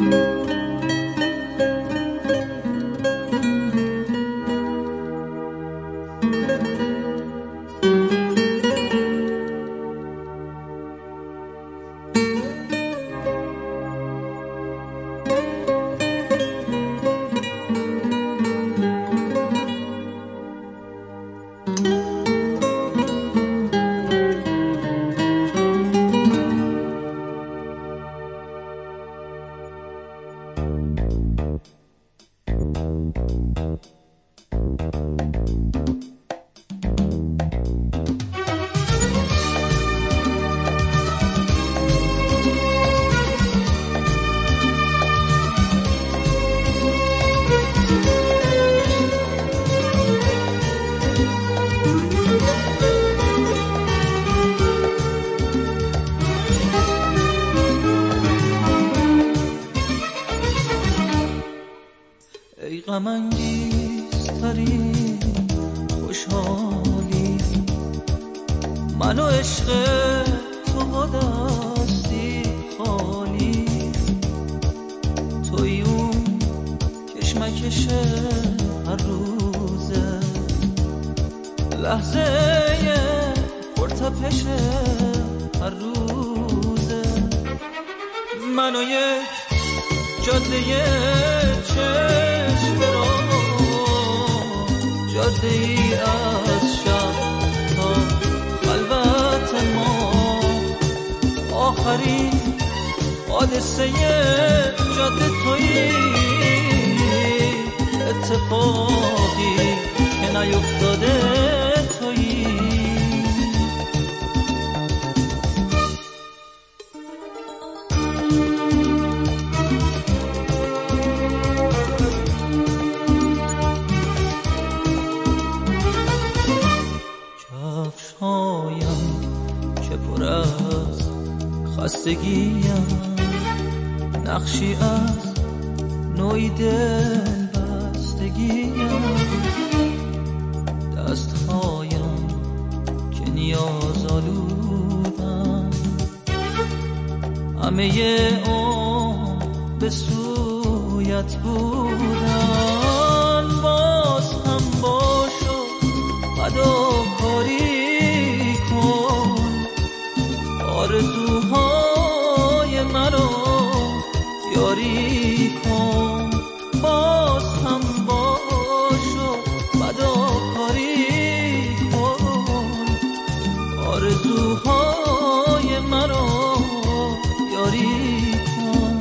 ای غم انگیزترین خوشحالی، من و عشق تو با دستی خالی، توی اون کشمکش هر روزه، لحظه پرتپش هر روزه، من و یک جاده چشم را، جاده ای از شب تا خلوت ما، آخرین حادثه جاده تویی، اتفاقی که نیفتاده تویی. خستگیم نقشی از نوعی دل بستگیم، دستهایم که نیاز آلودم، همه عمر به سویت بودن، باز هم باشو فداکاری کن، آرزوهای مرا یاری کن، باز هم باشو فداکاری کن، آرزوهای مرا یاری کن.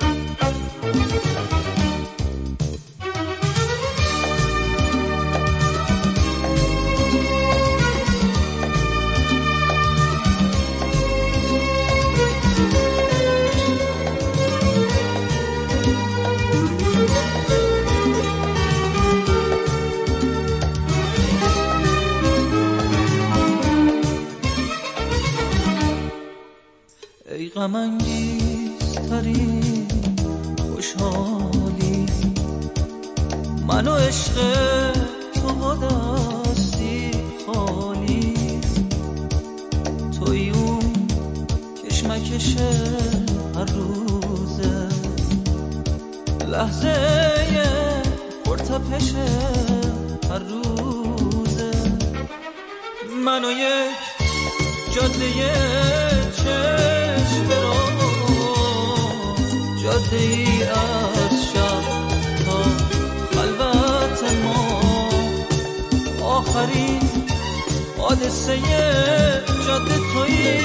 ای غم انگیزترین خوشحالی، من و عشق تو با دستی خالی، توی اون کشمکش هر روزه، لحظه پرتپش هر روزه، من و یک جاده چشم را، جاده ای از شب تا خلوت ما، آخرین حادثه جاده تویی،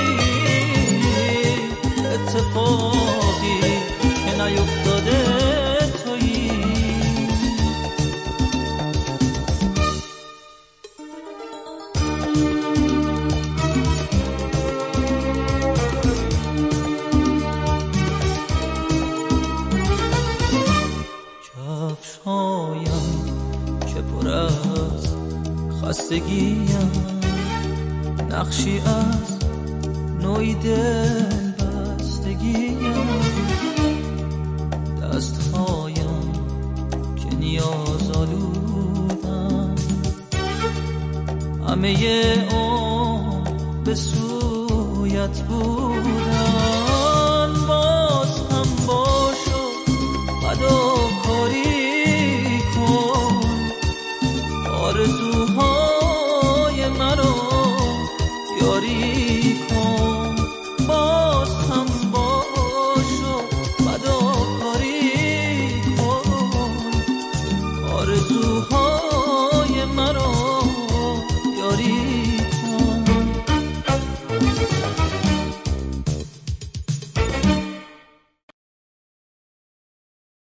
اتفاقی که نیفتاده تویی. خستگیم نقشی از نوعی دل بستگیم، دستهایم که نیاز آلودم، همه عمر به سویت بود،